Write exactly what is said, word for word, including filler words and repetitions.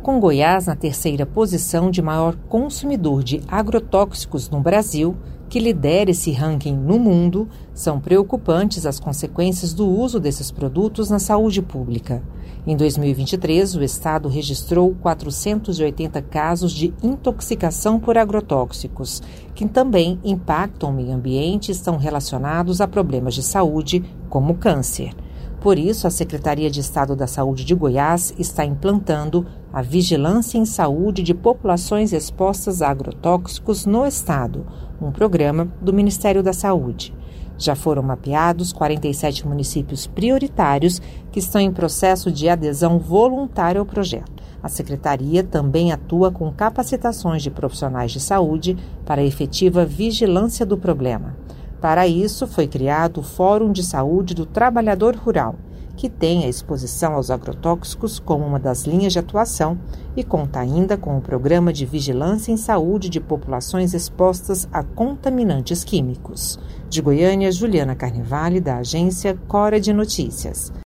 Com Goiás na terceira posição de maior consumidor de agrotóxicos no Brasil, que lidera esse ranking no mundo, são preocupantes as consequências do uso desses produtos na saúde pública. Em dois mil e vinte e três, o estado registrou quatrocentos e oitenta casos de intoxicação por agrotóxicos, que também impactam o meio ambiente e estão relacionados a problemas de saúde, como câncer. Por isso, a Secretaria de Estado da Saúde de Goiás está implantando a Vigilância em Saúde de Populações Expostas a Agrotóxicos no estado, um programa do Ministério da Saúde. Já foram mapeados quarenta e sete municípios prioritários que estão em processo de adesão voluntária ao projeto. A Secretaria também atua com capacitações de profissionais de saúde para a efetiva vigilância do problema. Para isso, foi criado o Fórum de Saúde do Trabalhador Rural, que tem a exposição aos agrotóxicos como uma das linhas de atuação e conta ainda com o Programa de Vigilância em Saúde de Populações Expostas a Contaminantes Químicos. De Goiânia, Juliana Carnevale, da agência Cora de Notícias.